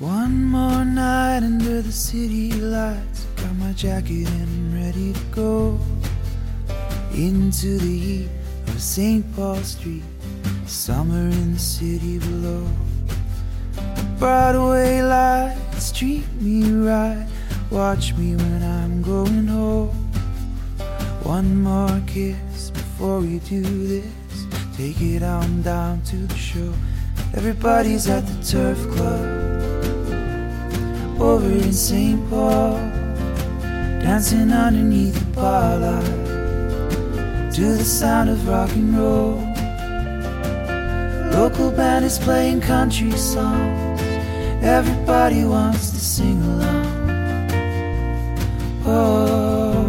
One more night under the city lights. Got my jacket and I'm ready to go into the heat of St. Paul Street. Summer in the city below. Broadway lights treat me right. Watch me when I'm going home. One more kiss before we do this. Take it on down to the show. Everybody's at the Turf Club over in St. Paul, dancing underneath the bar light to the sound of rock and roll. Local band is playing country songs. Everybody wants to sing along. Oh,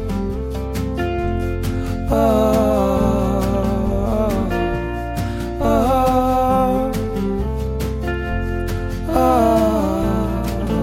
oh, oh, oh.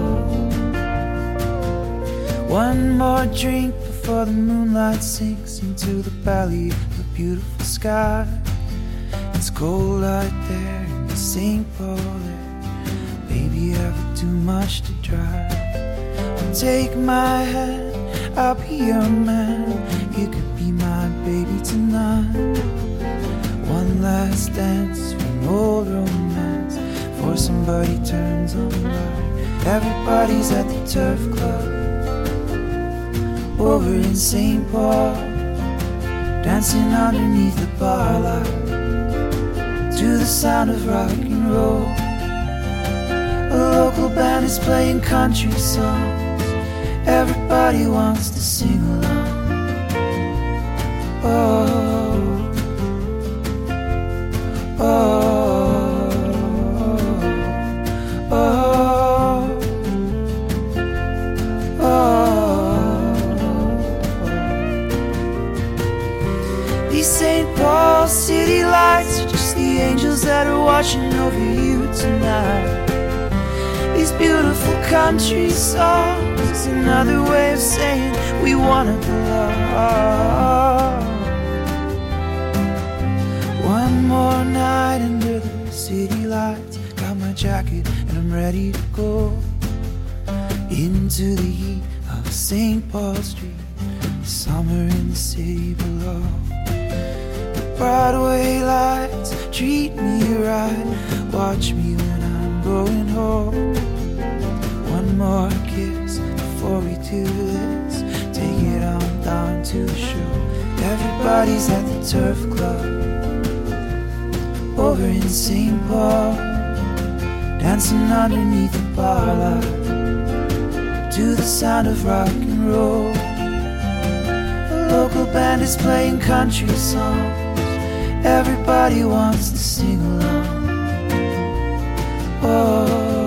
One more drink before the moonlight sinks into the valley of a beautiful sky. It's cold out there in the St. Paul air. Baby, I've too much to drive. Take my hand, I'll be your man. You could be my baby tonight. One last dance for an old romance, before somebody turns on the light. Everybody's at the Turf Club over in St. Paul, dancing underneath the bar light to the sound of rock and roll. A local band is playing country songs. Everybody wants to sing along. Oh, oh, oh, oh. These St. Paul city lights are just the angels that are watching over you tonight. These beautiful country songs is another way of saying we wanna belong. One more night under the city lights. Got my jacket and I'm ready to go into the heat of St. Paul Street. Summer in the city below. The Broadway lights treat me right. Watch me when I'm going home. One more kiss before we do this. Take it on down to the show. Everybody's at the Turf Club over in St. Paul, dancing underneath the bar light to the sound of rock and roll. A local band is playing country songs. Everybody wants to sing along. Oh,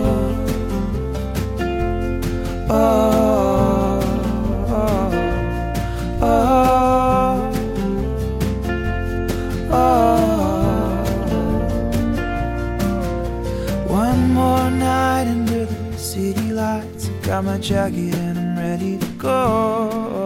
oh, oh, oh, oh. One more night under the city lights. Got my jacket and I'm ready to go.